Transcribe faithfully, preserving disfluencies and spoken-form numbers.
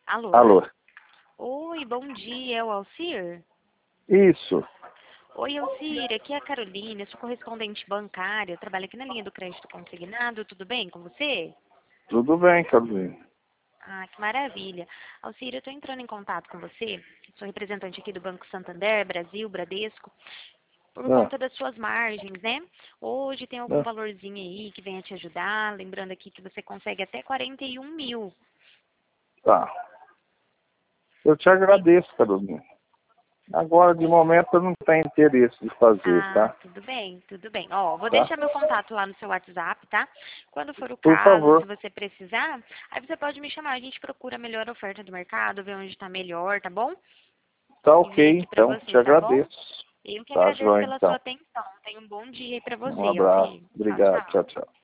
Alô? Alô? Oi, bom dia, é o Alcir? Isso. Oi, Alcir, aqui é a Carolina, sou correspondente bancária, eu trabalho aqui na linha do crédito consignado, tudo bem com você? Tudo bem, Carolina. Ah, que maravilha. Alcir, eu estou entrando em contato com você, sou representante aqui do Banco Santander, Brasil, Bradesco, por Ah, conta das suas margens, né? Hoje tem algum ah, valorzinho aí que venha te ajudar, lembrando aqui que você consegue até quarenta e um mil. tá. Eu te agradeço, Carolina. Agora, de momento, eu não tenho interesse de fazer, Ah, tá? tudo bem, tudo bem. Ó, vou Tá? deixar meu contato lá no seu WhatsApp, tá? Quando for o Por caso, se favor. você precisar, aí você pode me chamar. A gente procura a melhor oferta do mercado, ver onde está melhor, tá bom? Tá E vem ok, aqui pra então. Te você, tá bom? agradeço. Eu que Tá, agradeço joia, pela sua então. atenção. Tenha um bom dia aí pra Um você, abraço. Alci. Tchau, Obrigado. tchau. Tchau, tchau.